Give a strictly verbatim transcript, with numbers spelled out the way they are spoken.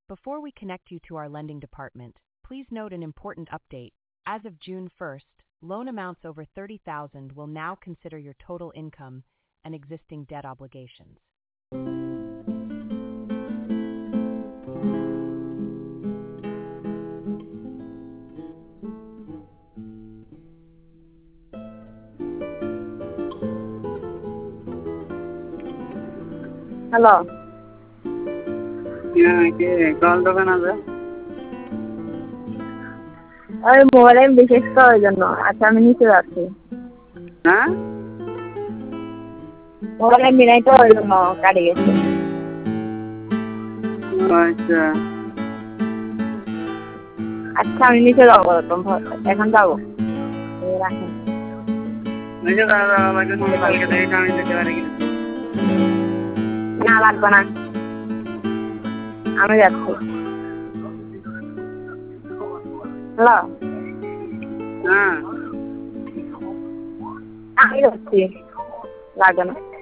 Before we connect you to our lending department, please note an important update. As of June first, loan amounts over thirty thousand will now consider your total income and existing debt obligations. Hello হ্যাঁ কে call দোকান আছে ওই মোবাইলে বিশেষ করার জন্য আচ্ছা আমি নিচে যাচ্ছি হ্যাঁ মোবাইলে মিলাই তো ওই জন্য কাটে গেছে আচ্ছা আচ্ছা আমি নিচে যাবো এখন যাবো রাখেন নিচে দাঁড়া আমাকে তুমি কালকে থেকে আমি যেতে পারি কিনা না লাগবে না আমি যাচ্ছি হ্যালো হ্যাঁ আমি যাচ্ছি লাগবে না